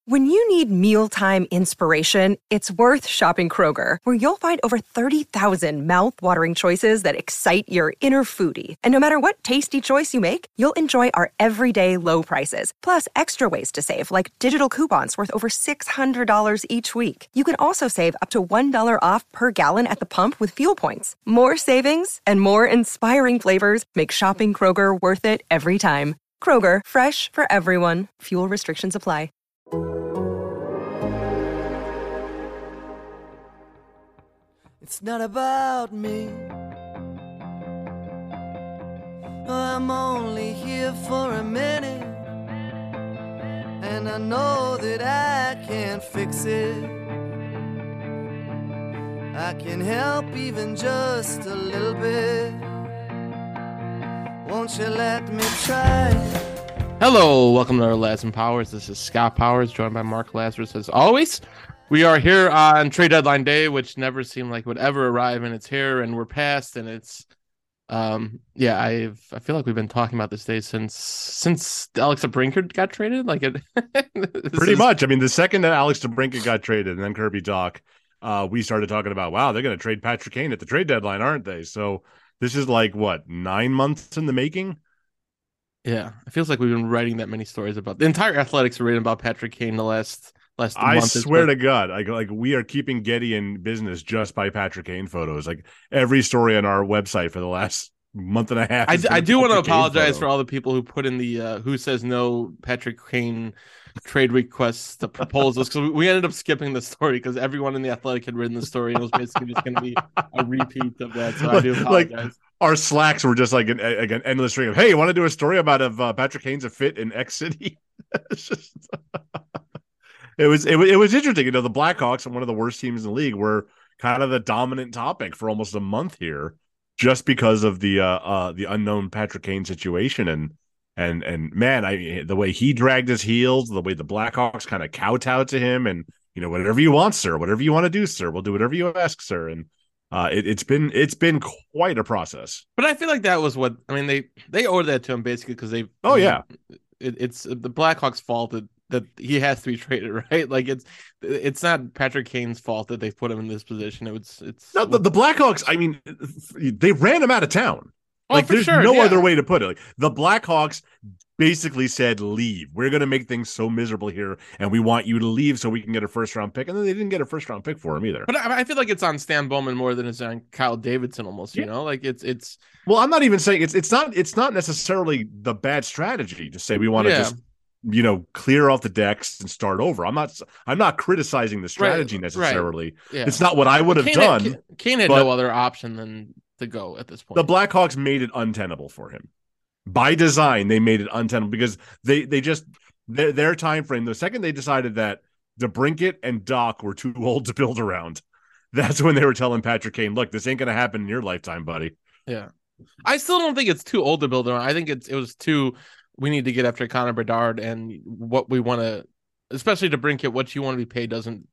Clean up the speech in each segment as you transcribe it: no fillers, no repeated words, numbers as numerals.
When you need mealtime inspiration, it's worth shopping Kroger, where you'll find over 30,000 mouth-watering choices that excite your inner foodie. And no matter what tasty choice you make, you'll enjoy our everyday low prices, plus extra ways to save, like digital coupons worth over $600 each week. You can also save up to $1 off per gallon at the pump with fuel points. More savings and more inspiring flavors make shopping Kroger worth it every time. Kroger, fresh for everyone. Fuel restrictions apply. It's not about me. I'm only here for a minute, and I know that I can't fix it. I can help even just a little bit. Won't you let me try? Hello, welcome to our Laz and Powers. This is Scott Powers, joined by Mark Lazarus as always. We are here on trade deadline day, which never seemed like would ever arrive, and it's here, and we're past, and it's, I feel like we've been talking about this day since Alex DeBrincat got traded. Pretty much. I mean, the second that Alex DeBrincat got traded, and then Kirby Dach, we started talking about, wow, they're going to trade Patrick Kane at the trade deadline, aren't they? So this is like what, 9 months in the making? Yeah, it feels like we've been writing that many stories about the entire Athletics are writing about Patrick Kane the last I month. Swear to God, like we are keeping Getty in business just by Patrick Kane photos. Like every story on our website for the last month and a half. I do want to apologize for all the people who put in the who says no Patrick Kane trade requests, the proposals, because we ended up skipping the story because everyone in the Athletic had written the story and it was basically just going to be a repeat of that. So I do apologize. Our Slacks were just like an endless string of, hey, you want to do a story about if Patrick Kane's a fit in X City? It's just. It was interesting. You know, the Blackhawks, one of the worst teams in the league, were kind of the dominant topic for almost a month here, just because of the unknown Patrick Kane situation. And man, the way he dragged his heels, the way the Blackhawks kind of kowtowed to him, and whatever you want, sir, whatever you want to do, sir, we'll do whatever you ask, sir. And it's been quite a process. But I feel like that was what they owed that to him basically because they. Oh yeah, it's the Blackhawks' fault that he has to be traded, right? Like it's not Patrick Kane's fault that they put him in this position. It's no, the Blackhawks. I mean, they ran him out of town. There's no other way to put it. Like the Blackhawks basically said, "Leave. We're going to make things so miserable here, and we want you to leave so we can get a first-round pick." And then they didn't get a first-round pick for him either. But I feel like it's on Stan Bowman more than it's on Kyle Davidson, almost. You know, like it's. Well, I'm not even saying it's not necessarily the bad strategy to say we want to just. Clear off the decks and start over. I'm not criticizing the strategy necessarily. Right. Yeah. It's not what I would have done. Kane had no other option than to go at this point. The Blackhawks made it untenable for him. By design, they made it untenable because they just their time frame. The second they decided that DeBrincat and Dach were too old to build around, that's when they were telling Patrick Kane, "Look, this ain't going to happen in your lifetime, buddy." Yeah, I still don't think it's too old to build around. I think it was too. We need to get after Connor Bedard, and what we want to, especially to DeBrincat, what you want to be paid doesn't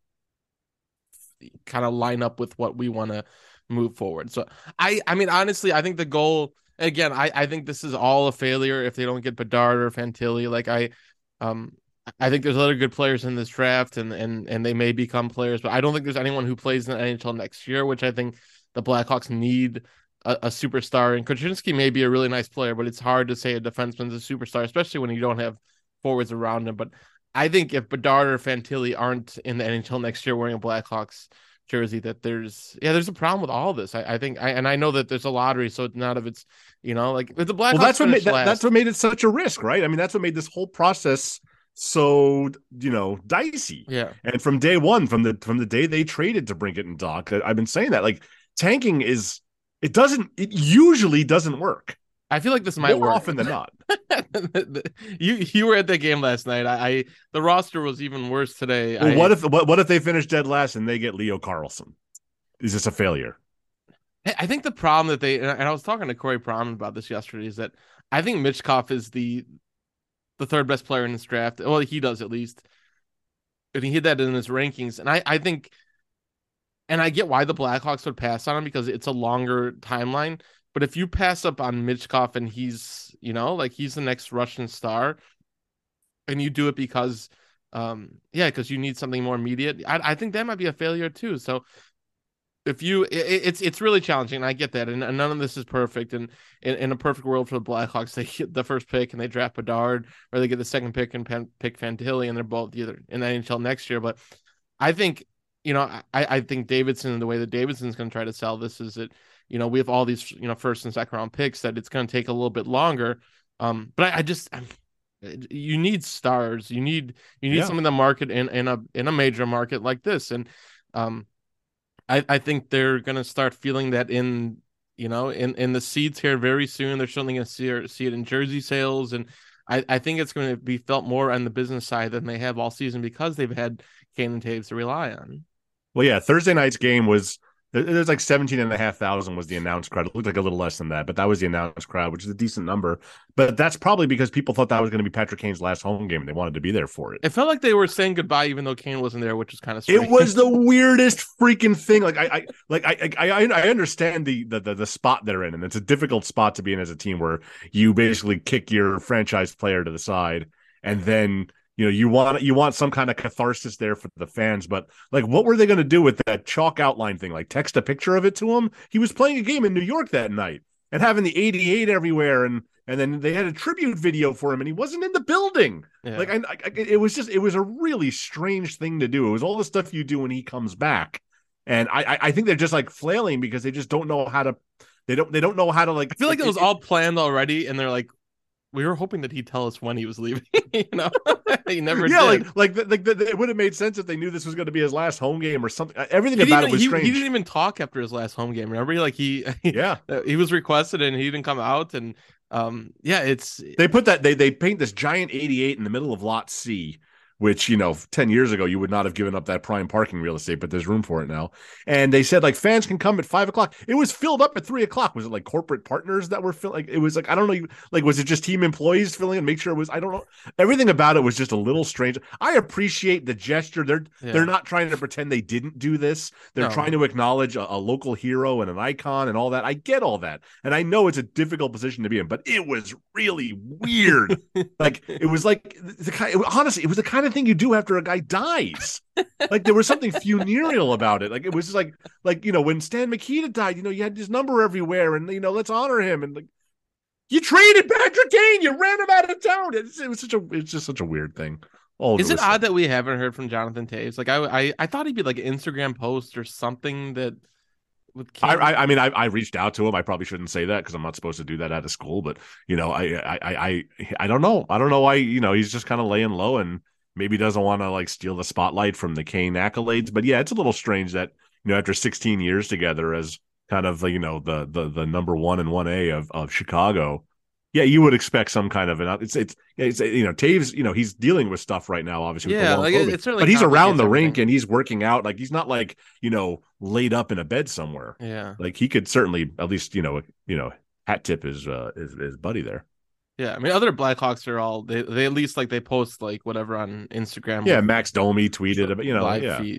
kind of line up with what we want to move forward. So I mean, honestly, I think the goal, again, I think this is all a failure if they don't get Bedard or Fantilli. Like I think there's other good players in this draft and they may become players, but I don't think there's anyone who plays in the NHL next year, which I think the Blackhawks need a superstar, and Kuczynski may be a really nice player, but it's hard to say a defenseman's a superstar, especially when you don't have forwards around him. But I think if Bedard or Fantilli aren't in the NHL next year wearing a Blackhawks jersey, that there's a problem with all of this. I think I know that there's a lottery, so none of it's like with the Blackhawks. Well, that's what made it such a risk, right? I mean, that's what made this whole process so dicey. Yeah. And from day one, from the day they traded DeBrincat and Dach, I've been saying that tanking is. It usually doesn't work. I feel like this might more work often than not. You were at that game last night. The roster was even worse today. Well, what if they finish dead last and they get Leo Carlsson? Is this a failure? I think the problem that and I was talking to Corey Prom about this yesterday, is that I think Michkov is the third best player in this draft. Well, he does at least. And he hit that in his rankings. And I think. And I get why the Blackhawks would pass on him because it's a longer timeline. But if you pass up on Michkov and he's, he's the next Russian star, and you do it because Yeah, because you need something more immediate. I think that might be a failure too. So if it's really challenging. I get that, and none of this is perfect. And in a perfect world for the Blackhawks, they get the first pick and they draft Bedard, or they get the second pick and pick Fantilli, and they're both either in the NHL next year. But I think, I think Davidson, and the way that Davidson's going to try to sell this is that, we have all these, first and second round picks, that it's going to take a little bit longer. But you need stars. You need some of the market in a major market like this. And I think they're going to start feeling that in the seats here very soon. They're certainly going to see it in jersey sales. And I think it's going to be felt more on the business side than they have all season, because they've had Kane and Toews to rely on. Well, yeah, Thursday night's game was, there's like 17,500 was the announced crowd. It looked like a little less than that, but that was the announced crowd, which is a decent number. But that's probably because people thought that was going to be Patrick Kane's last home game, and they wanted to be there for it. It felt like they were saying goodbye, even though Kane wasn't there, which was kind of strange. It was the weirdest freaking thing. I understand the spot they're in, and it's a difficult spot to be in as a team, where you basically kick your franchise player to the side, and then you want some kind of catharsis there for the fans. But like, what were they going to do with that chalk outline thing? Like, text a picture of it to him? He was playing a game in New York that night and having the 88 everywhere, and then they had a tribute video for him, and he wasn't in the building. Yeah. It was a really strange thing to do. It was all the stuff you do when he comes back, and I think they're just like flailing because they just don't know how to. They don't know how to like. I feel like it was all planned already, and they're like, we were hoping that he'd tell us when he was leaving. He never did. It would have made sense if they knew this was going to be his last home game or something. Everything about it was strange. He didn't even talk after his last home game. Remember, he was requested and he didn't come out. And they put that they paint this giant 88 in the middle of Lot C, which 10 years ago you would not have given up that prime parking real estate, but there's room for it now. And they said like fans can come at 5:00. It was filled up at 3:00. Was it like corporate partners that were filling? Like, it was like, I don't know, like, was it just team employees filling and make sure it was? I don't know. Everything about it was just a little strange. I appreciate the gesture. They're not trying to pretend they didn't do this. They're trying to acknowledge a local hero and an icon and all that. I get all that, and I know it's a difficult position to be in, but it was really weird. Like, it was like honestly, it was the kind of thing you do after a guy dies. Like, there was something funereal about it. Like, it was just like when Stan Mikita died, you had his number everywhere, and let's honor him. And like, you traded Patrick Kane, you ran him out of town. It's just such a weird thing. Is it odd that we haven't heard from Jonathan Toews? Like, I thought he'd be like an Instagram post or something that. I reached out to him. I probably shouldn't say that because I'm not supposed to do that out of school. But I don't know. I don't know why. He's just kind of laying low and maybe doesn't want to like steal the spotlight from the Kane accolades. But yeah, it's a little strange that after 16 years together as kind of the number 1 and 1A of Chicago. Yeah, you would expect some kind of it's Toews, he's dealing with stuff right now, obviously. Yeah, like it's certainly, but he's around the rink and he's working out. Like, he's not like laid up in a bed somewhere. Yeah, like he could certainly at least hat tip his buddy there. Yeah, I mean, other Blackhawks are all they at least like they post like whatever on Instagram. Yeah, Max Domi tweeted about live feed.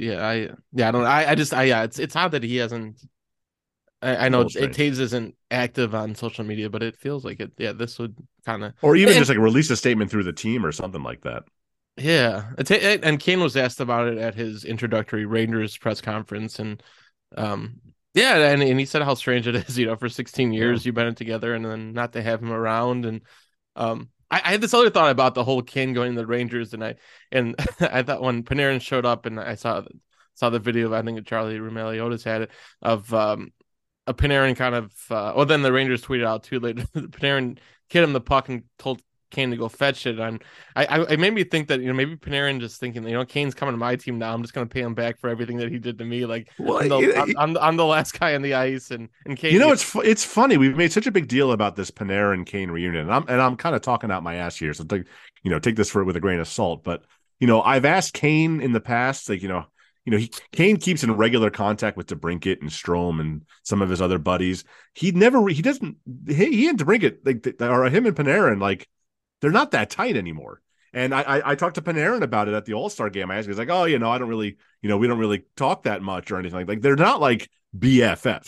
It's odd that he hasn't. I know Toews isn't active on social media, but it feels like it. Yeah, this would kind of, or even just like release a statement through the team or something like that. Yeah, and Kane was asked about it at his introductory Rangers press conference, and and he said how strange it is, for 16 years you've been together, and then not to have him around, and I had this other thought about the whole Kane going to the Rangers, and I thought when Panarin showed up, and I saw the video of, I think Charlie Roumeliotis had it, of a Panarin kind of then the Rangers tweeted out too later. Panarin hit him the puck and told Kane to go fetch it, and I made me think that maybe Panarin just thinking Kane's coming to my team now, I'm just going to pay him back for everything that he did to me, like I'm the last guy on the ice, and Kane. It's funny, we've made such a big deal about this Panarin Kane reunion, and I'm kind of talking out my ass here, so take this with a grain of salt, but I've asked Kane in the past, like Kane keeps in regular contact with DeBrincat and Strome and some of his other buddies. He and DeBrincat, like, or him and Panarin, like, they're not that tight anymore. And I talked to Panarin about it at the All-Star game. I asked him, he's like, I don't really, we don't really talk that much or anything like they're not like BFFs.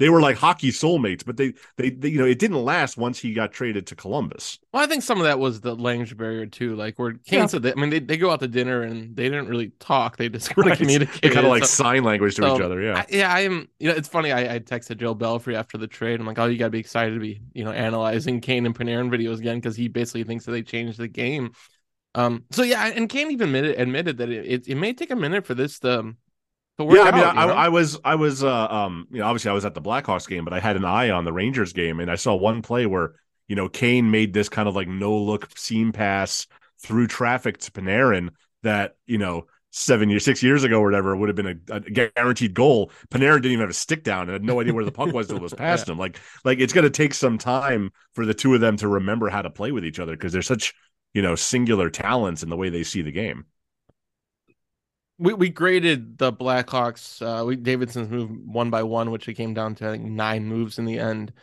they were like hockey soulmates, but they it didn't last once he got traded to Columbus. Well, I think some of that was the language barrier too. Like where Kane said that, I mean, they go out to dinner and they didn't really talk. They just kind of communicated. They kind of like sign language to each other. Yeah. I am, it's funny. I texted Joe Belfry after the trade. I'm like, oh, you got to be excited to be, analyzing Kane and Panarin videos again, because he basically thinks that they changed the game. So yeah, and Kane even admitted that it may take a minute for this to work out. I was obviously I was at the Blackhawks game, but I had an eye on the Rangers game, and I saw one play where Kane made this kind of like no look seam pass through traffic to Panarin that 6 years ago or whatever would have been a guaranteed goal. Panarin didn't even have a stick down and had no idea where the puck was until it was past him. Like it's going to take some time for the two of them to remember how to play with each other, because they're such singular talents in the way they see the game. We graded the Blackhawks. Davidson's move one by one, which it came down to, I think, 9 moves in the end.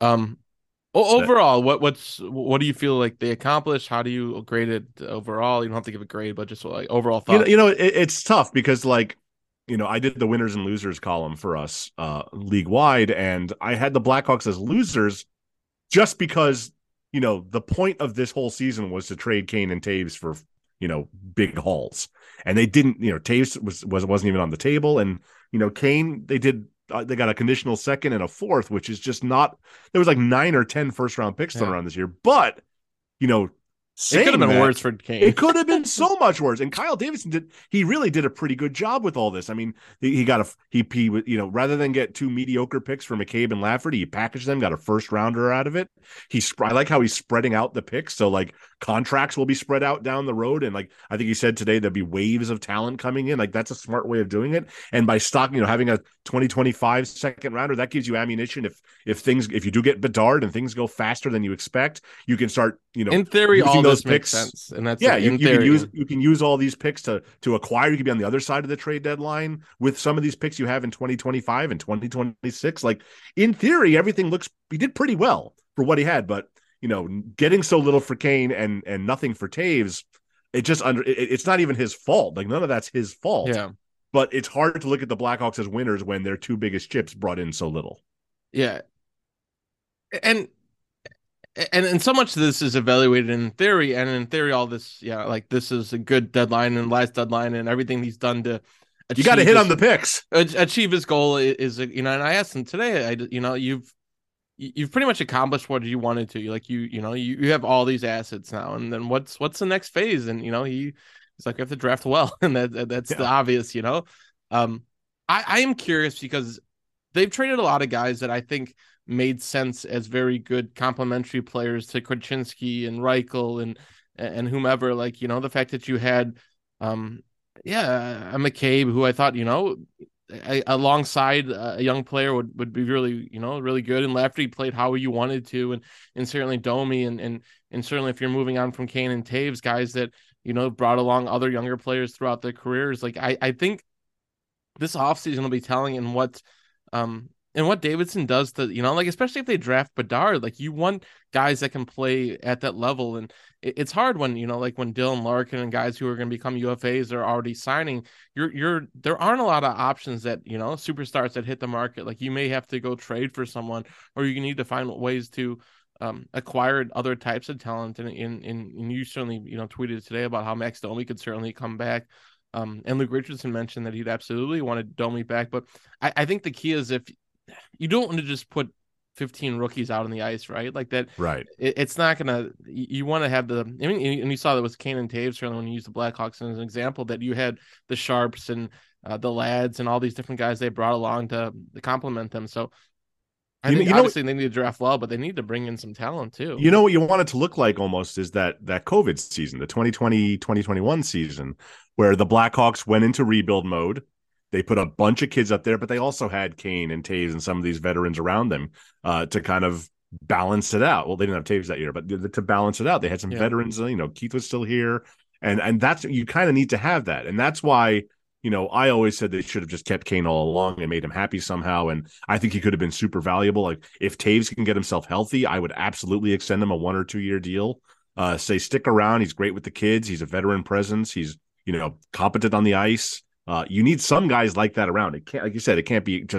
Overall, what do you feel like they accomplished? How do you grade it overall? You don't have to give a grade, but just like overall thoughts. It's tough because I did the winners and losers column for us league wide, and I had the Blackhawks as losers just because the point of this whole season was to trade Kane and Taves for big hauls, and they didn't. Taves wasn't even on the table, and Kane they got a conditional second and a fourth, which is just not. There was like 9 or 10 first round picks thrown around this year, but it could have been worse for Kane. It could have been so much worse. And Kyle Davidson really did a pretty good job with all this. I mean, he got rather than get 2 mediocre picks for McCabe and Lafferty, he packaged them, got a first rounder out of it. I like how he's spreading out the picks. So like contracts will be spread out down the road. And like, I think he said today, there'll be waves of talent coming in. Like that's a smart way of doing it. And by stocking, having a 2025 second rounder, that gives you ammunition. If you do get Bedard and things go faster than you expect, you can start, in theory, all those makes sense, and that's you can use all these picks to acquire. You can be on the other side of the trade deadline with some of these picks you have in 2025 and 2026. Like in theory, everything he did pretty well for what he had, but getting so little for Kane and nothing for Taves, it's not even his fault. Like none of that's his fault. Yeah, but it's hard to look at the Blackhawks as winners when their 2 biggest chips brought in so little. Yeah, and so much of this is evaluated in theory, and in theory, all this, like this is a good deadline and last deadline, and everything he's done to achieve. You got to hit on the picks. Achieve his goal is and I asked him today, you've pretty much accomplished what you wanted to. Like you have all these assets now, and then what's the next phase? And he's like, we have to draft well, and that's the obvious. I am curious because they've traded a lot of guys that I think made sense as very good complementary players to Korchinski and Reichel and whomever. Like the fact that you had a McCabe, who I thought alongside a young player would be really really good, and Lafferty played how you wanted to, and certainly Domi and certainly if you're moving on from Kane and Taves, guys that brought along other younger players throughout their careers. Like I think this offseason will be telling in what Davidson does to, like, especially if they draft Bedard, like you want guys that can play at that level. And it's hard when, like when Dylan Larkin and guys who are going to become UFAs are already signing, there aren't a lot of options that, superstars that hit the market. Like you may have to go trade for someone, or you need to find ways to acquire other types of talent. And you certainly, tweeted today about how Max Domi could certainly come back. And Luke Richardson mentioned that he'd absolutely wanted Domi back. But I think the key is if you don't want to just put 15 rookies out on the ice, right? Like that, right? It's not gonna. You want to have and you saw that with Kane and Taves certainly when you used the Blackhawks as an example, that you had the Sharps and the Lads and all these different guys they brought along to complement them. So I think obviously they need to draft well, but they need to bring in some talent too. What you want it to look like almost is that COVID season, the 2020-2021 season, where the Blackhawks went into rebuild mode. They put a bunch of kids up there, but they also had Kane and Taves and some of these veterans around them to kind of balance it out. Well, they didn't have Taves that year, but to balance it out, they had some veterans. Keith was still here, and that's, you kind of need to have that, and that's why I always said they should have just kept Kane all along and made him happy somehow. And I think he could have been super valuable. Like if Taves can get himself healthy, I would absolutely extend him a 1 or 2 year deal. Say stick around. He's great with the kids. He's a veteran presence. He's competent on the ice. You need some guys like that around. It can't, like you said, it can't be just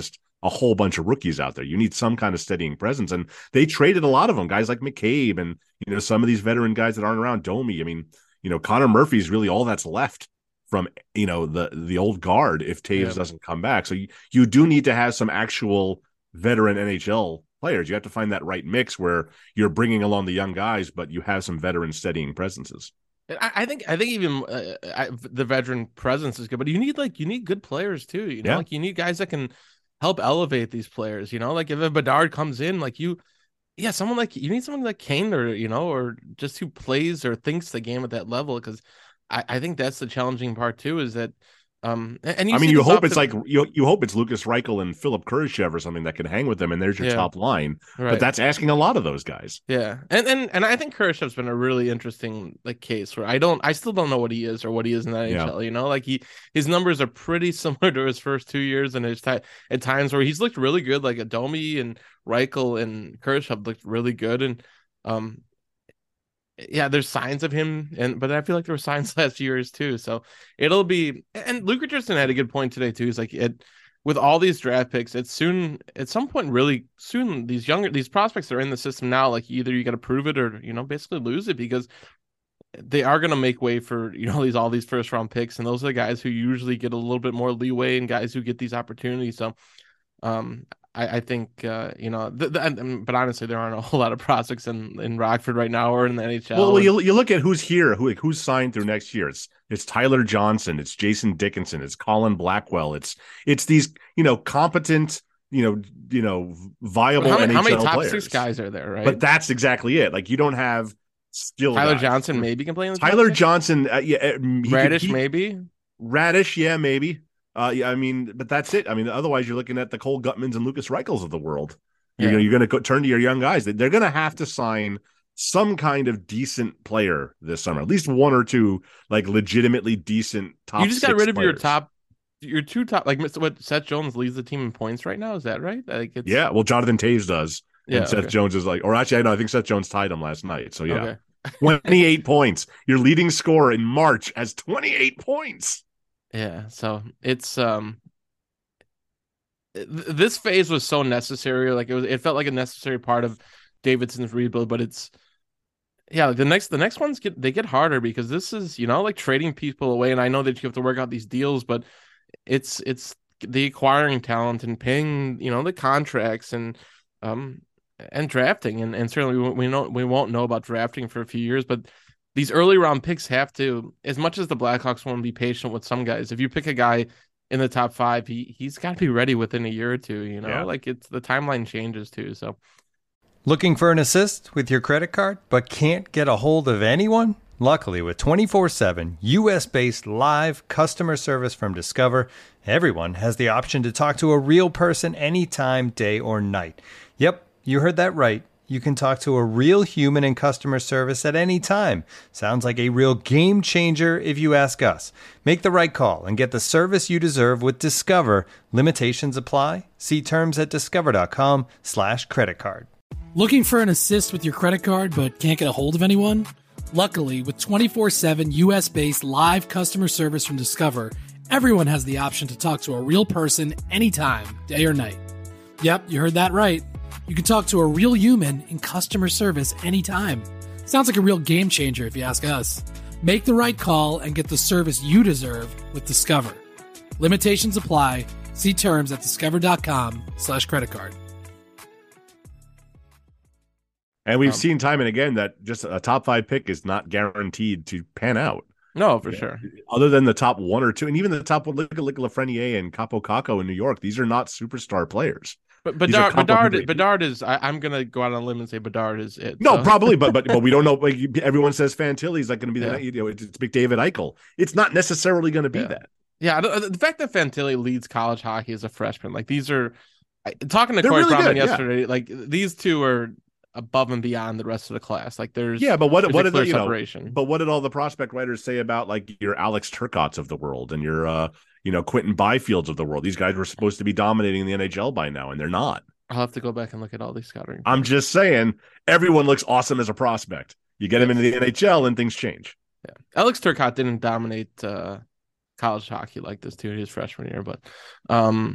a whole bunch of rookies out there. You need some kind of steadying presence. And they traded a lot of them, guys like McCabe and, some of these veteran guys that aren't around. Domi. I mean, Connor Murphy is really all that's left from, the old guard if Taves doesn't come back. So you do need to have some actual veteran NHL players. You have to find that right mix where you're bringing along the young guys, but you have some veteran steadying presences. I think even the veteran presence is good, but you need good players too. Like you need guys that can help elevate these players. Like if a Bedard comes in, you need someone like Kane or just who plays or thinks the game at that level. Because I think that's the challenging part too. Is that you hope it's you hope it's Lucas Reichel and Philip Kurashev or something that can hang with them, and there's your top line. Right. But that's asking a lot of those guys. Yeah, and I think Kurashev's been a really interesting case where I still don't know what he is or what he is in the NHL. His numbers are pretty similar to his first 2 years, and at times where he's looked really good, like Domi and Reichel and Kurashev looked really good, and there's signs of him, but I feel like there were signs last years too. So it'll be, and Luke Richardson had a good point today too. He's like, with all these draft picks, it's soon, at some point, really soon, these prospects that are in the system now, like either you got to prove it or basically lose it, because they are going to make way for all these first round picks, and those are the guys who usually get a little bit more leeway and guys who get these opportunities. So, I think, but honestly, there aren't a whole lot of prospects in Rockford right now or in the NHL. Well, you look at who's here, who's signed through next year. It's Tyler Johnson, it's Jason Dickinson, it's Colin Blackwell, it's these competent, viable NHL how many top players. 6 guys are there, right? But that's exactly it. Like you don't have skill. Tyler guys. Johnson maybe can play in the Tyler Johnson, Radish maybe. Radish, yeah, maybe. But that's it. Otherwise you're looking at the Cole Gutmans and Lucas Reichels of the world. You're going to turn to your young guys. They're going to have to sign some kind of decent player this summer, at least one or two, legitimately decent top. You just got rid of your two top, what Seth Jones leads the team in points right now. Is that right? Well, Jonathan Toews does. And Seth Jones is I think Seth Jones tied him last night. So yeah, 28 points. Your leading scorer in March has 28 points. Yeah, so it's this phase was so necessary. It felt like a necessary part of Davidson's rebuild, but it's the next ones get harder, because this is trading people away, and I know that you have to work out these deals, but it's the acquiring talent and paying the contracts and drafting, and certainly we won't know about drafting for a few years, but these early round picks have to, as much as the Blackhawks want to be patient with some guys, if you pick a guy in the top 5, he's got to be ready within a year or two, it's the timeline changes too. So looking for an assist with your credit card, but can't get a hold of anyone? Luckily, with 24/7 US-based live customer service from Discover, everyone has the option to talk to a real person anytime, day or night. Yep, you heard that right. You can talk to a real human in customer service at any time. Sounds like a real game changer if you ask us. Make the right call and get the service you deserve with Discover. Limitations apply. See terms at discover.com/creditcard. Looking for an assist with your credit card but can't get a hold of anyone? Luckily, with 24/7 US-based live customer service from Discover, everyone has the option to talk to a real person anytime, day or night. Yep, you heard that right. You can talk to a real human in customer service anytime. Sounds like a real game changer if you ask us. Make the right call and get the service you deserve with Discover. Limitations apply. See terms at discover.com/creditcard. And we've seen time and again that just a top 5 pick is not guaranteed to pan out. No, for sure. Other than the top 1 or 2, and even the top one, look at Lafreniere and Capo Caco in New York. These are not superstar players. But Bedard is. I'm gonna go out on a limb and say Bedard is it. No, so. Probably, but we don't know. Everyone says Fantilli's going to be it's McDavid Eichel. It's not necessarily going to be that. Yeah, the fact that Fantilli leads college hockey as a freshman, these are talking to They're Corey really Brauman good, yesterday. These two are above and beyond the rest of the class. There's but what did separation. But what did all the prospect writers say about your Alex Turcotts of the world and your Quentin Byfields of the world? These guys were supposed to be dominating the NHL by now, and they're not. I'll have to go back and look at all these scouting. I'm just saying, everyone looks awesome as a prospect. You get him into the NHL, and things change. Yeah, Alex Turcotte didn't dominate college hockey like this too his freshman year, but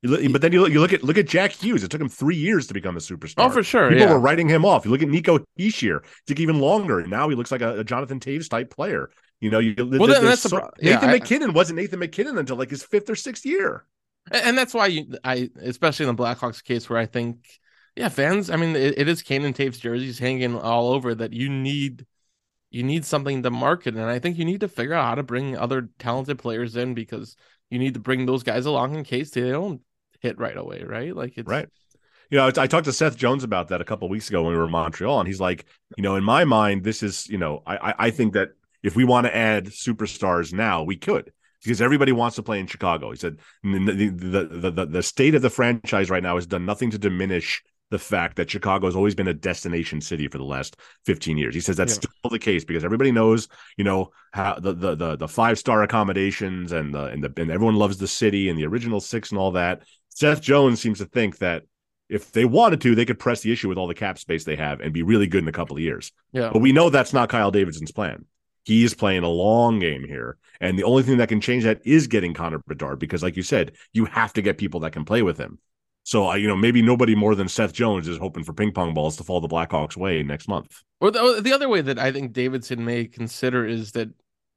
But then you look at Jack Hughes. It took him 3 years to become a superstar. Oh, for sure. People yeah. were writing him off. You look at Nico Hischier. It took even longer. And now he looks like a Jonathan Taves type player. Nathan McKinnon wasn't Nathan McKinnon until like his 5th or 6th year. And that's why especially in the Blackhawks case, where I think, fans, I mean, it is Kane and Taves jerseys hanging all over, that you need something to market. And I think you need to figure out how to bring other talented players in, because you need to bring those guys along in case they don't hit right away, right? Like it's right. I talked to Seth Jones about that a couple of weeks ago when we were in Montreal, and he's like, in my mind, this is, I think that if we want to add superstars now, we could, because everybody wants to play in Chicago. He said the state of the franchise right now has done nothing to diminish the fact that Chicago has always been a destination city for the last 15 years. He says that's still the case, because everybody knows, how the 5-star accommodations and everyone loves the city and the original 6 and all that. Seth Jones seems to think that if they wanted to, they could press the issue with all the cap space they have and be really good in a couple of years. Yeah. But we know that's not Kyle Davidson's plan. He is playing a long game here. And the only thing that can change that is getting Connor Bedard, because like you said, you have to get people that can play with him. So, maybe nobody more than Seth Jones is hoping for ping pong balls to fall the Blackhawks' way next month. Or the other way that I think Davidson may consider is that,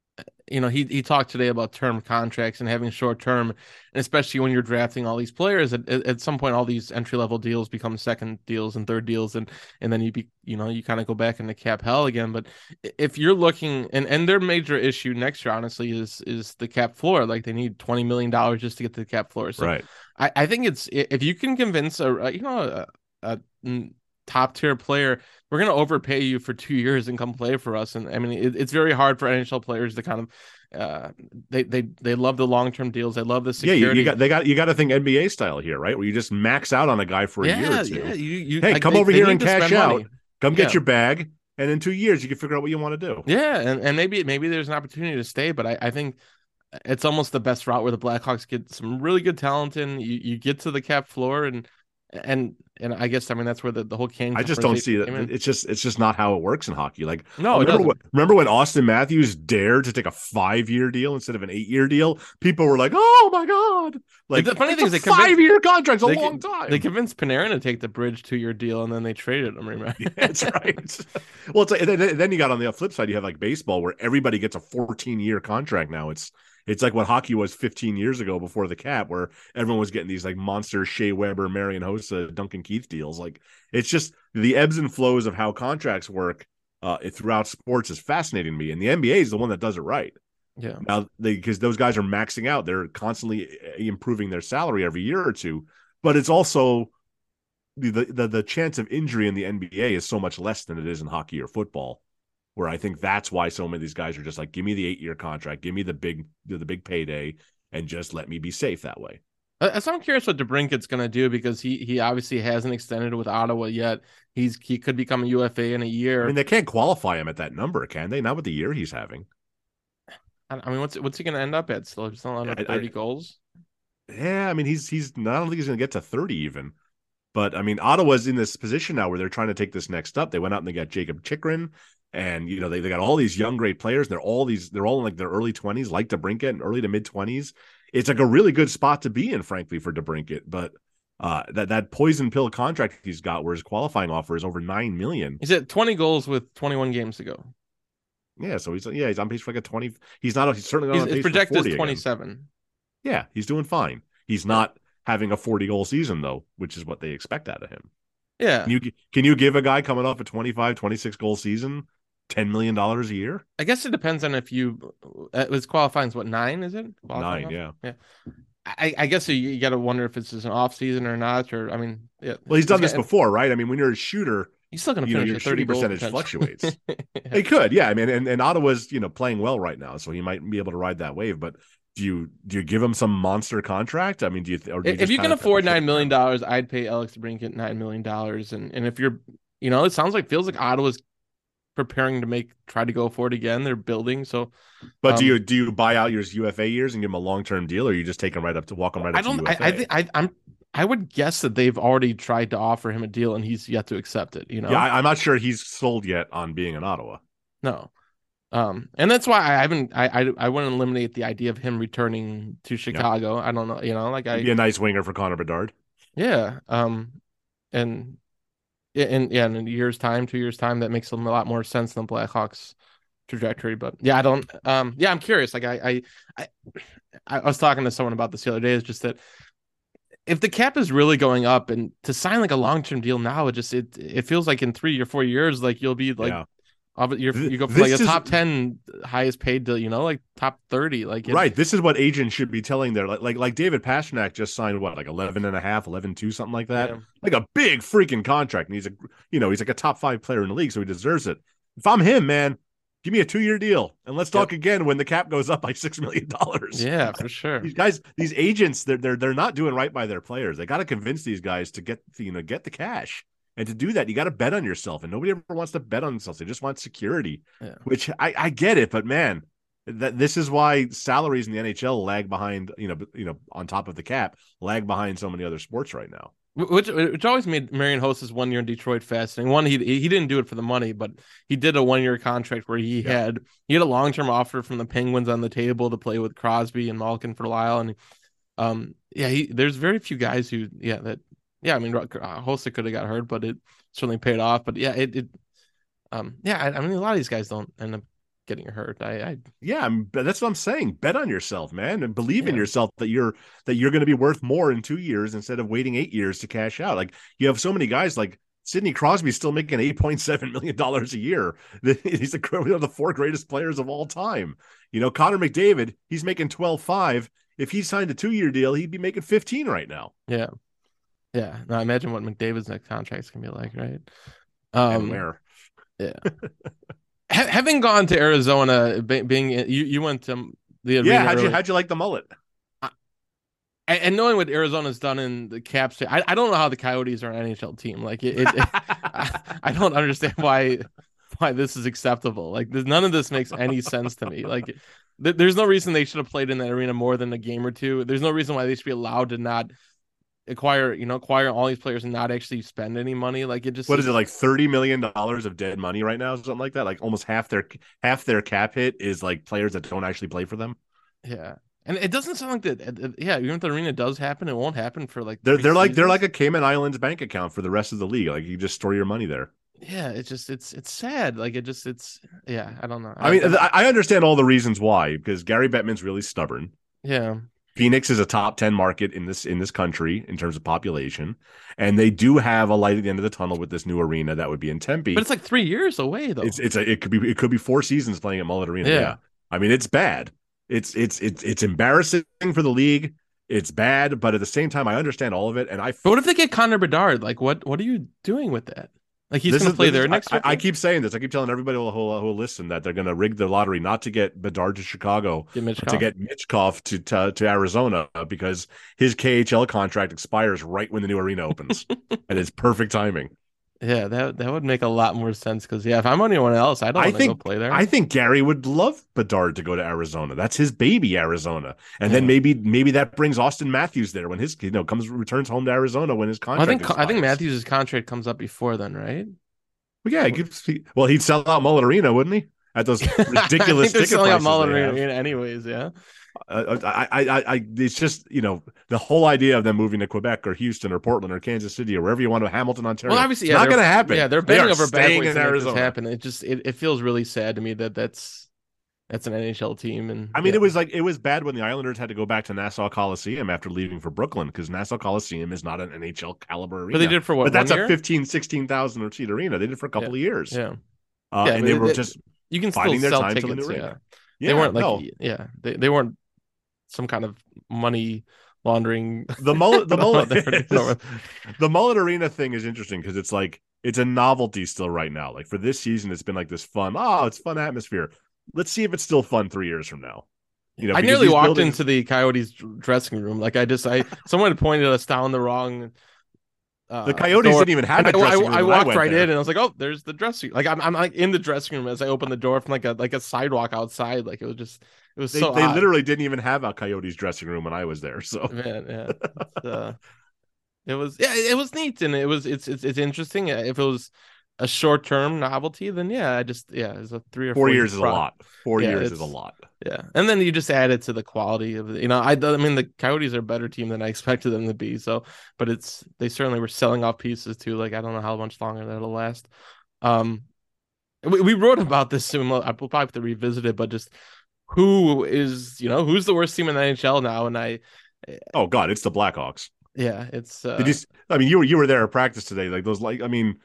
he talked today about term contracts and having short term, and especially when you're drafting all these players, at some point all these entry level deals become second deals and third deals, and then you kind of go back into cap hell again. But if you're looking, and their major issue next year, honestly, is the cap floor. Like they need $20 million just to get to the cap floor. So right. I think it's, if you can convince a top tier player, we're going to overpay you for 2 years and come play for us. And I mean, it's very hard for NHL players to kind of, they love the long-term deals. They love the security. Yeah, you got to think NBA style here, right? Where you just max out on a guy for a year or two. Yeah, come over here and cash out. Money. Come get your bag. And in 2 years, you can figure out what you want to do. Yeah. And maybe there's an opportunity to stay, but I think it's almost the best route where the Blackhawks get some really good talent in. You get to the cap floor, and I guess, I mean, that's where the whole Kane. I just don't see that. It's just not how it works in hockey. Like, no, remember when Austin Matthews dared to take a 5-year deal instead of an 8-year deal? People were like, "Oh my god!" Like, the funny thing is, 5-year contract's a long time. They convinced Panarin to take the bridge 2-year deal, and then they traded him. Remember? Yeah, that's right. Well, it's like, then you got on the flip side, you have like baseball, where everybody gets a 14-year contract now. It's like what hockey was 15 years ago before the cap, where everyone was getting these like monster Shea Weber, Marian Hossa, Duncan Keith deals. Like, it's just the ebbs and flows of how contracts work throughout sports is fascinating to me. And the NBA is the one that does it right. Yeah. Now, because those guys are maxing out, they're constantly improving their salary every year or two. But it's also the chance of injury in the NBA is so much less than it is in hockey or football, where I think that's why so many of these guys are just like, give me the 8-year contract, give me the big payday, and just let me be safe that way. So I'm curious what DeBrincat's going to do, because he obviously hasn't extended with Ottawa yet. He could become a UFA in a year. I mean, they can't qualify him at that number, can they? Not with the year he's having. I mean, what's he going to end up at? Still under 30 goals? Yeah, I mean, he's I don't think he's going to get to 30 even. But I mean, Ottawa's in this position now where they're trying to take this next up. They went out and they got Jacob Chikrin, and they got all these young great players. They're all in like their early 20s, like DeBrincat, and early to mid 20s. It's like a really good spot to be in, frankly, for DeBrincat. But that poison pill contract he's got, where his qualifying offer is over $9 million. He's at 20 goals with 21 games to go. Yeah, so he's on pace for like a 20. He's certainly not on pace his projected for 40 is 27. Again. Yeah, he's doing fine. He's not having a 40-goal season, though, which is what they expect out of him. Yeah. Can you give a guy coming off a 25, 26-goal season $10 million a year? I guess it depends on if you his qualifying is what, 9, is it? 9, yeah. I guess you got to wonder if it's an off season or not, or I mean, yeah. Well, he's done this before, right? I mean, when you're a shooter, he's still going to finish your 30 shooting percentage fluctuates. He could, yeah. I mean, and Ottawa's playing well right now, so he might be able to ride that wave. But do you give him some monster contract? I mean, if you can afford $9 million, I'd pay Alex DeBrincat $9 million, and if you're, it feels like Ottawa's preparing to try to go for it again. They're building. So, but do you buy out your UFA years and give them a long-term deal, or you just take them right up to UFA? I would guess that they've already tried to offer him a deal and he's yet to accept it. Yeah, I'm not sure he's sold yet on being in Ottawa. No, And that's why I wouldn't eliminate the idea of him returning to Chicago. I don't know, like He'd be a nice winger for Connor Bedard. Yeah. And in a year's time, 2 years time, that makes a lot more sense than Blackhawks trajectory. But yeah, I don't. Yeah, I'm curious. Like I was talking to someone about this the other day. It's just that if the cap is really going up, and to sign like a long-term deal now, it feels like in 3 or 4 years, like you'll be like, you go for like a top 10 highest paid deal, like top 30, like right. This is what agents should be telling their like David Pastrnak just signed what, like 11.5, 11.2, something like that. Yeah. Like a big freaking contract, and he's he's like a top 5 player in the league, so he deserves it. If I'm him, man, give me a 2-year deal, and let's talk again when the cap goes up by $6 million. Yeah, for sure. These guys, these agents, they're not doing right by their players. They got to convince these guys to get the cash. And to do that, you got to bet on yourself. And nobody ever wants to bet on themselves. They just want security, which I get it. But man, this is why salaries in the NHL lag behind, on top of the cap, lag behind so many other sports right now. Which always made Marian Hossa's 1 year in Detroit fascinating. One, he didn't do it for the money, but he did a 1 year contract where he had a long-term offer from the Penguins on the table to play with Crosby and Malkin for a while. And there's very few guys who I mean, Hossa could have got hurt, but it certainly paid off. But I mean, a lot of these guys don't end up getting hurt. That's what I'm saying. Bet on yourself, man, and believe in yourself that you're going to be worth more in 2 years instead of waiting 8 years to cash out. Like, you have so many guys like Sidney Crosby still making $8.7 million a year. He's one of the 4 greatest players of all time. Connor McDavid, he's making 12.5. If he signed a 2-year deal, he'd be making 15 right now. Yeah. Yeah, now imagine what McDavid's next contract is gonna be like, right? And where? Yeah. Having gone to Arizona, being you went to the arena. How'd you like the mullet? And knowing what Arizona's done in the Caps, I don't know how the Coyotes are an NHL team. Like I don't understand why this is acceptable. Like none of this makes any sense to me. Like there's no reason they should have played in that arena more than a game or two. There's no reason why they should be allowed to not acquire all these players and not actually spend any money. Like it just, what is it, like $30 million of dead money right now, something like that? Like almost half their cap hit is like players that don't actually play for them. Yeah, and it doesn't sound like that. Yeah, even if the arena does happen, it won't happen for like they're like a Cayman Islands bank account for the rest of the league. Like you just store your money there. Yeah, it's sad. Like I don't know. I mean, I understand all the reasons why, because Gary Bettman's really stubborn. Yeah. Phoenix is a top 10 market in this country in terms of population, and they do have a light at the end of the tunnel with this new arena that would be in Tempe. But it's like 3 years away, though. It could be 4 seasons playing at Mullet Arena. Yeah. I mean, it's bad. It's embarrassing for the league. It's bad, but at the same time, I understand all of it. And but what if they get Connor Bedard? Like, what are you doing with that? Like he's going to play there next year. I keep saying this. I keep telling everybody who'll listen that they're going to rig the lottery not to get Bedard to Chicago, but to get Michkov to Arizona, because his KHL contract expires right when the new arena opens, and it's perfect timing. Yeah, that would make a lot more sense, because if I'm anyone else, I don't want to go play there. I think Gary would love Bedard to go to Arizona. That's his baby, Arizona, and then maybe that brings Auston Matthews there when his returns home to Arizona when his contract. I think Matthews' contract comes up before then, right? Well, yeah, he'd sell out Mullet Arena, wouldn't he? At those ridiculous ticket selling prices. Out Mullet Arena anyways, yeah. It's just, the whole idea of them moving to Quebec or Houston or Portland or Kansas City or wherever you want to, Hamilton, Ontario. Well, obviously, it's not going to happen. Yeah, they're bending over backwards in Arizona. Happen. It just it feels really sad to me that's an NHL team. And I mean, it was bad when the Islanders had to go back to Nassau Coliseum after leaving for Brooklyn, because Nassau Coliseum is not an NHL caliber arena. But they did for what? But that's 1 year? a 15,000, 16,000 seat arena. They did for a couple of years. Yeah. And they were just you can finding still their sell time tickets. to the arena. They weren't they weren't some kind of money laundering. The Mullet Arena thing is interesting because it's like it's a novelty still right now. Like for this season, it's been like this fun. Oh, it's fun atmosphere. Let's see if it's still fun 3 years from now. I nearly walked into the Coyotes dressing room. Like someone pointed us down the wrong. The Coyotes didn't even have a dressing room. I walked right in and I was like, "Oh, there's the dressing." Like I'm like in the dressing room as I opened the door from like a sidewalk outside. Like it was they literally didn't even have a Coyotes dressing room when I was there. So man, yeah, it was neat, and it's interesting. If it was a short term novelty, then it's a 3 or 4 4 years is a lot. 4 Yeah, years is a lot. Yeah, and then you just add it to the quality of it. I mean, the Coyotes are a better team than I expected them to be. So, but they certainly were selling off pieces too. Like I don't know how much longer that'll last. We wrote about this soon. We'll probably have to revisit it, but just who's the worst team in the NHL now? And oh God, it's the Blackhawks. Yeah, it's. I mean, you were there at practice today. Like those, I mean,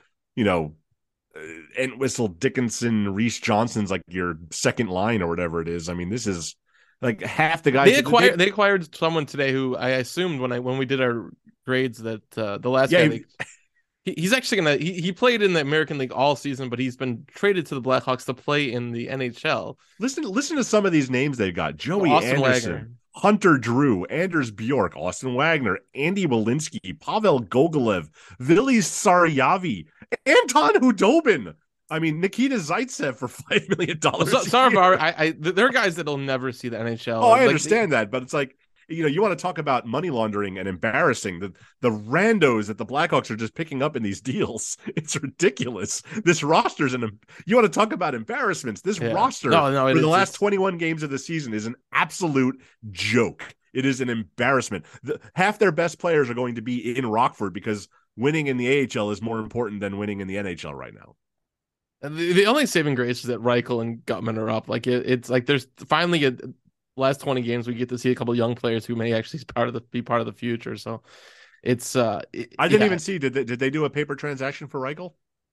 Entwistle, Dickinson, Reese Johnson's like your second line or whatever it is. I mean, this is like half the guys. They acquired someone today who I assumed when we did our grades that the last guy. He's actually he played in the American League all season, but he's been traded to the Blackhawks to play in the NHL. Listen to some of these names they've got: Joey Austin Anderson, Wagner. Hunter Drew, Anders Bjork, Austin Wagner, Andy Walensky, Pavel Gogolev, Vili Sarayavi, Anton Hudobin. I mean, Nikita Zaitsev for $5 million. There are guys that'll never see the NHL. Oh, I understand that, but it's like, you want to talk about money laundering and embarrassing the randos that the Blackhawks are just picking up in these deals. It's ridiculous. This roster's you want to talk about embarrassments. This roster for the last 21 games of the season is an absolute joke. It is an embarrassment. Half their best players are going to be in Rockford because winning in the AHL is more important than winning in the NHL right now. The only saving grace is that Reichel and Gutman are up. Like it's like there's finally last 20 games we get to see a couple of young players who may actually be part of the future. So it's I didn't even see, did they do a paper transaction for Reichel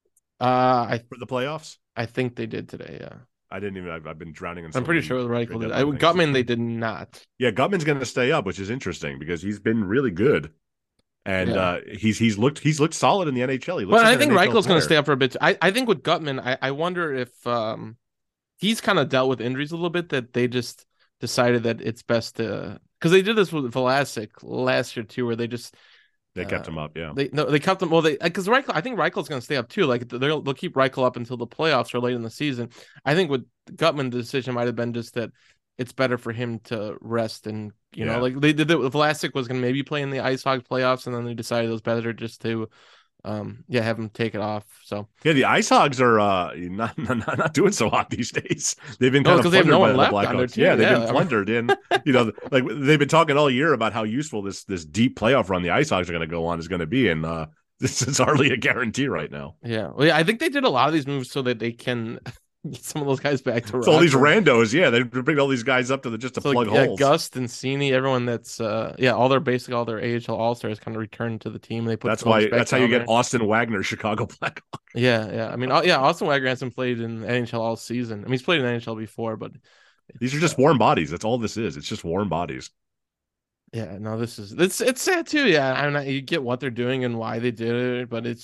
for the playoffs? I think they did today. Yeah, I didn't even. I've been drowning in. I'm pretty sure Reichel did. Gutman they did not. Yeah, Gutman's going to stay up, which is interesting because he's been really good, and he's looked solid in the NHL. I think Reichel's going to stay up for a bit. I think with Gutman, I wonder if he's kind of dealt with injuries a little bit, that they just decided that it's best to, because they did this with Vlasic last year too, where they kept him up. Yeah, they kept him. Well, because Reichel, I think Reichel's going to stay up too. Like they'll keep Reichel up until the playoffs or late in the season. I think with Gutman, the decision might have been just that it's better for him to rest, and like they did it with Vlasic, was going to maybe play in the Ice Hogs playoffs, and then they decided it was better just to have him take it off. So the Ice Hogs are not doing so hot these days. They've been because they have no one left on their team. Yeah, they've been plundered in. Like they've been talking all year about how useful this deep playoff run the Ice Hogs are going to go on is going to be, and this is hardly a guarantee right now. Yeah, well, I think they did a lot of these moves so that they can get some of those guys back to. So all these randos, they bring all these guys up to plug holes. Gust and Cini, everyone that's all their AHL All Stars kind of returned to the team. They put that's how you get Austin Wagner, Chicago Blackhawks. Yeah. I mean, Austin Wagner hasn't played in NHL all season. I mean, he's played in NHL before, but these are just warm bodies. That's all this is. It's just warm bodies. Yeah, no, it's sad too. Yeah, I mean, you get what they're doing and why they did it, but this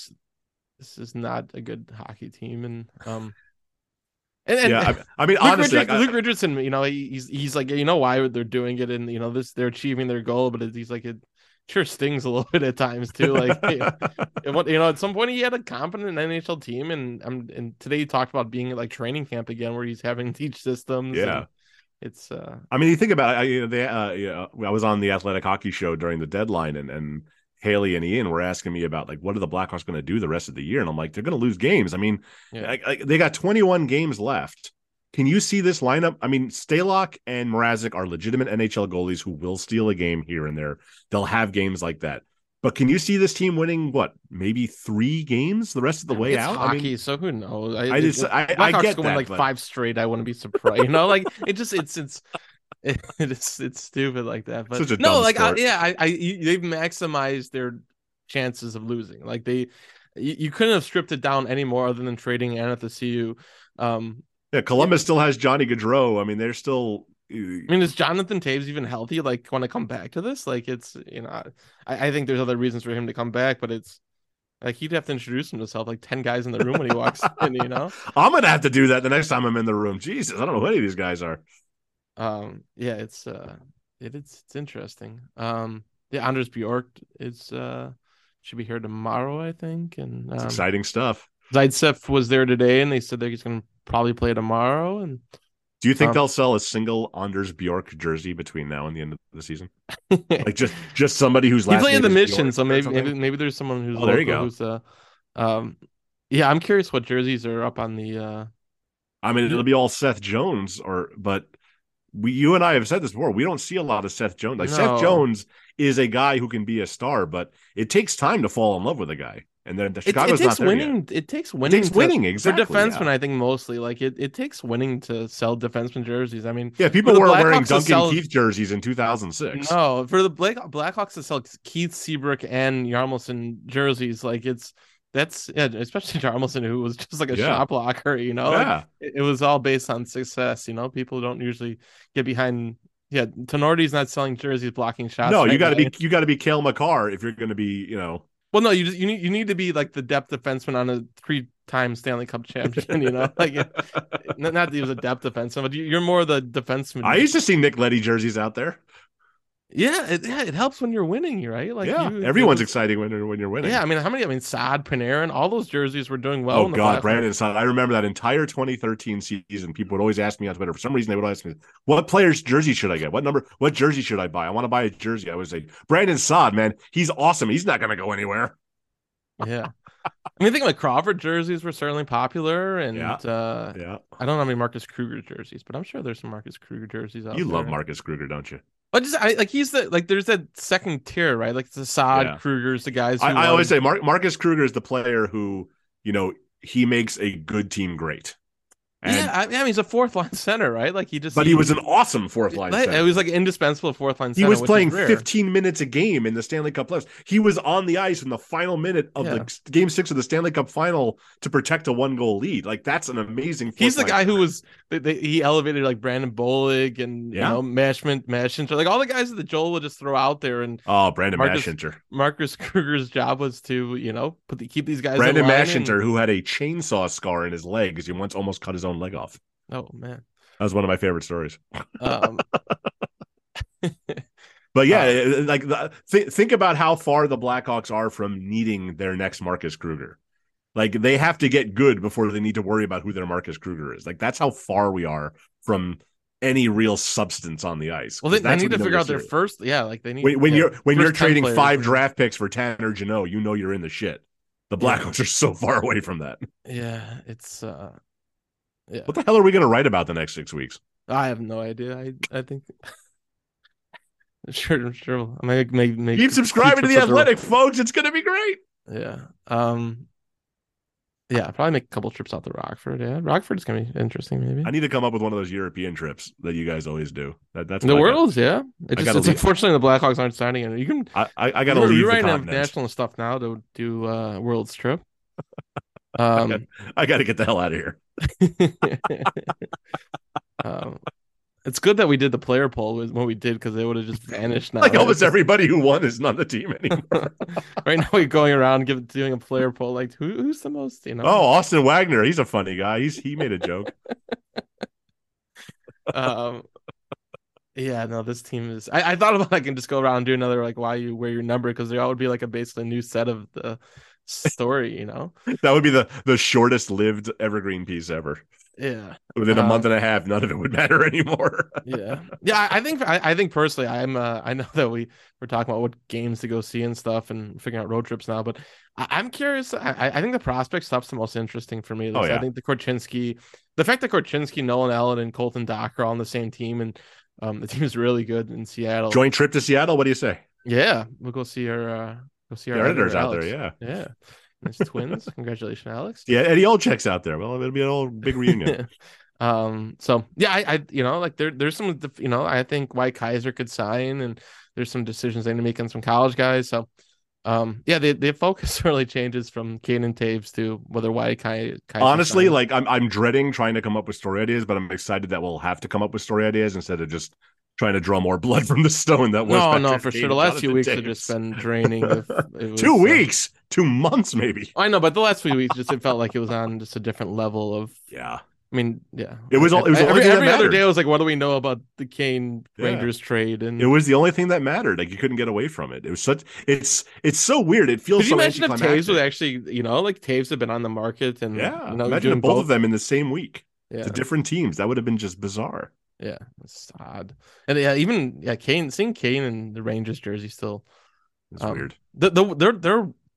is not a good hockey team, and I mean, honestly, Luke Richardson, he's like, why they're doing it, and they're achieving their goal, but he's like, it sure stings a little bit at times too. Like, at some point he had a competent NHL team, and today he talked about being at like training camp again, where he's having to teach systems. Yeah, it's. I mean, you think about it. I was on the Athletic Hockey Show during the deadline, and Haley and Ian were asking me about like what are the Blackhawks going to do the rest of the year, and I'm like, they're going to lose games. I mean, they got 21 games left. Can you see this lineup? I mean, Stalock and Mrazek are legitimate NHL goalies who will steal a game here and there. They'll have games like that. But can you see this team winning maybe 3 games the rest of the way out? Hockey, I mean, so who knows? I get that, but 5 straight. I wouldn't be surprised. Like it's stupid like that, but no, like they've maximized their chances of losing. Like you couldn't have stripped it down any more other than trading Anthony. Columbus still has Johnny Gaudreau. I mean, they're still. I mean, is Jonathan Taves even healthy? Like, want to come back to this? Like, it's I think there's other reasons for him to come back, but it's like he'd have to introduce himself like 10 guys in the room when he walks in. I'm gonna have to do that the next time I'm in the room. Jesus, I don't know who any of these guys are. It's interesting. Anders Bjork should be here tomorrow, I think, and it's exciting stuff. Zaitsev was there today, and they said they're going to probably play tomorrow. And do you think they'll sell a single Anders Bjork jersey between now and the end of the season? Like just somebody who's last. He played in the Mission, so maybe there's someone who's there you go. Who's Yeah, I'm curious what jerseys are up on the. I mean, it'll be all Seth Jones, but you and I have said this before. We don't see a lot of Seth Jones. Like Seth No, Jones is a guy who can be a star, but it takes time to fall in love with a guy. And then it Chicago's takes not there winning. yet. It takes It winning. takes winning, For exactly. defensemen. Yeah. I think mostly like it takes winning to sell defenseman jerseys. I mean, Yeah, people for the weren't wearing Blackhawks to Duncan sell- Keith jerseys in 2006. No, for the Blackhawks to sell Keith Seabrook and Yarmulson jerseys, like that's especially Yarmulson, who was just like a Yeah. shot blocker, you know. Yeah. Like, it was all based on success, you know. People don't usually get behind. Yeah, Tenorti's not selling jerseys, blocking shots. No, right you got now. to be Cale McCarr if you're going to be, you know. Well, no, you need to be like the depth defenseman on a 3-time Stanley Cup champion, you know. Like not that he was a depth defenseman, but you're more the defenseman. I used to see Nick Leddy jerseys out there. Yeah, it helps when you're winning, right? Like Everyone's exciting when you're winning. Yeah, I mean, Saad, Panarin, all those jerseys were doing well. Oh God, Brandon Saad. I remember that entire 2013 season. People would always ask me on Twitter. For some reason, they would ask me, "What player's jersey should I get? What jersey should I buy? I want to buy a jersey." I was like, "Brandon Saad, man, he's awesome. He's not going to go anywhere." Yeah, I mean, I think like Crawford jerseys were certainly popular, and Yeah. I don't know how many Marcus Kruger jerseys, but I'm sure there's some Marcus Kruger jerseys out there. You love Marcus Kruger, don't you? But he's there's that second tier, right? Like the Saad, Krugers, the guys. I always say Marcus Kruger is the player who, you know, he makes a good team great. And, I mean, he's a fourth line center, right? Like he was an awesome fourth line center. It was like indispensable fourth line center. He was playing 15 minutes a game in the Stanley Cup playoffs. He was on the ice in the final minute of the game 6 of the Stanley Cup final to protect a 1-goal lead. Like that's an amazing. He's the guy who was he elevated like Brandon Bollig and you know Mashinter, like all the guys that Joel would just throw out there. And Brandon Mashinter. Marcus Kruger's job was to keep these guys. Brandon Mashinter, who had a chainsaw scar in his leg because he once almost cut his own leg off. Oh man, that was one of my favorite stories. But yeah, think about how far the Blackhawks are from needing their next Marcus Kruger. Like they have to get good before they need to worry about who their Marcus Kruger is. Like that's how far we are from any real substance on the ice. Well, they need to figure out their first. Yeah, like they need when you're trading 5 draft picks for Tanner Jeannot, you know you're in the shit. The Blackhawks are so far away from that. Yeah, it's. Yeah. What the hell are we going to write about the next 6 weeks? I have no idea. I think. Sure. I may keep subscribing to The Athletic, folks. It's going to be great. Yeah. Yeah. I'll probably make a couple trips out to Rockford. Yeah, Rockford's going to be interesting. Maybe I need to come up with one of those European trips that you guys always do. That's the Worlds. Yeah. It's unfortunately the Blackhawks aren't signing it. You can. I got to leave. You're writing national stuff now to do Worlds trip. I got to get the hell out of here. It's good that we did the player poll when we did, because they would have just vanished now. Like almost everybody who won is not the team anymore. Right now we're going around doing a player poll, like who's the most, you know. Oh, Austin Wagner, he's a funny guy. He made a joke. Yeah, no, this team is. I thought about I can just go around and do another like why you wear your number, because there all would be like basically a new set of the story, you know. That would be the shortest lived evergreen piece ever. Yeah, within a month and a half, none of it would matter anymore. yeah. I think personally, I know that we're talking about what games to go see and stuff, and figuring out road trips now. But I'm curious. I think the prospect stuff's the most interesting for me. I think the fact that Korchinski, Nolan Allen, and Colton Dock are all on the same team, and the team is really good in Seattle. Joint trip to Seattle. What do you say? Yeah, we'll go see our editors out Alex. there. Yeah. Nice twins. Congratulations, Alex. Yeah, Eddie Olczyk's out there. Well, it'll be an old big reunion. So yeah, I like there's some, I think White Kaiser could sign, and there's some decisions they need to make on some college guys. So yeah, the focus really changes from Caden Taves to whether White Kaiser. Honestly, signs. like I'm dreading trying to come up with story ideas, but I'm excited that we'll have to come up with story ideas instead of just trying to draw more blood from the stone that was. No, for sure. The last few weeks have just been draining. 2 weeks, 2 months, maybe. I know, but the last few weeks it felt like it was on just a different level of. Yeah. I mean, yeah. It was every other day. I was like, what do we know about the Kane Rangers trade? And it was the only thing that mattered. Like you couldn't get away from it. It was it's so weird. It feels. Could you imagine if Taves would actually, like Taves had been on the market and imagine both of them in the same week. Yeah. To different teams. That would have been just bizarre. Yeah, it's odd. And even Kane, seeing Kane in the Rangers jersey still it's weird. Their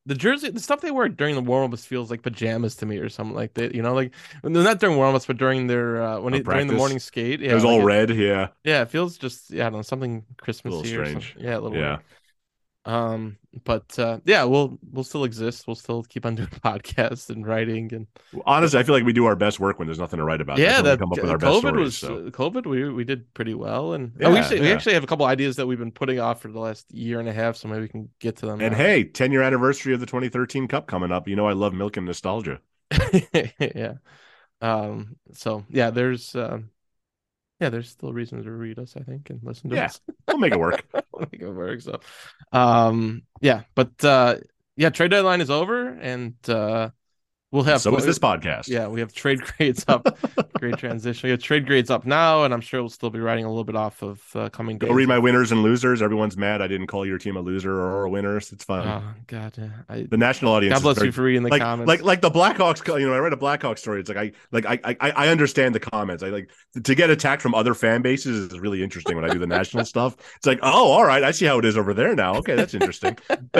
the jersey, the stuff they wear during the warm-ups feels like pajamas to me or something like that. Like not during warm-ups, but during their during the morning skate. Yeah, it was like all red. Yeah, yeah, it feels just I don't know, something Christmassy a little or strange. something. Yeah, a little yeah. weird. But yeah, we'll still exist. We'll still keep on doing podcasts and writing and Honestly, I feel like we do our best work when there's nothing to write about. yeah, That's when we that come up with our best stories. COVID. We did pretty well, and Yeah, we actually have a couple ideas that we've been putting off for the last year and a half, so maybe we can get to them. And hey, 10-year anniversary of the 2013 Cup coming up. I love milk and nostalgia. Yeah. So yeah, there's still reason to read us, I think, and listen to us. We'll make it work. We'll make it work. So, yeah, but yeah, trade deadline is over, and we'll have. So is this podcast. Yeah, we have trade grades up. Great transition. We have trade grades up now, and I'm sure we'll still be writing a little bit off of coming days. Go read my winners and losers. Everyone's mad I didn't call your team a loser or a winner. It's fine. Oh God, yeah. The national audience. God bless you for reading the comments. Like the Blackhawks. I read a Blackhawks story. It's I understand the comments. I like to get attacked from other fan bases is really interesting when I do the national stuff. It's like, oh, all right, I see how it is over there now. Okay, that's interesting.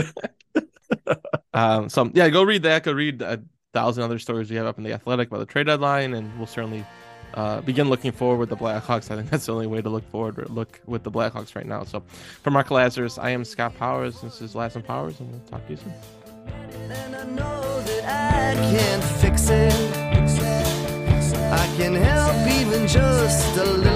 So yeah, go read that. Go read 1,000 other stories we have up in the Athletic about the trade deadline, and we'll certainly begin looking forward with the Blackhawks. I think that's the only way to look forward or look with the Blackhawks right now. So for Mark Lazarus, I am Scott Powers. This is Lads and Powers, and we'll talk to you soon. And I know that I can't fix it. I can help even just a little.